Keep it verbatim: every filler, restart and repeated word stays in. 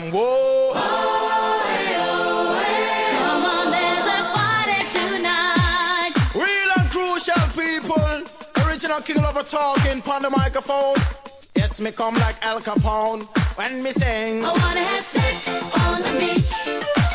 song. Whoa. Oh, hey, oh, hey. Come on, there's a party tonight. Real and crucial people. Original King Lover talking on the microphone. Yes, me come like Al Capone when me sing. I wanna have sex on the beach.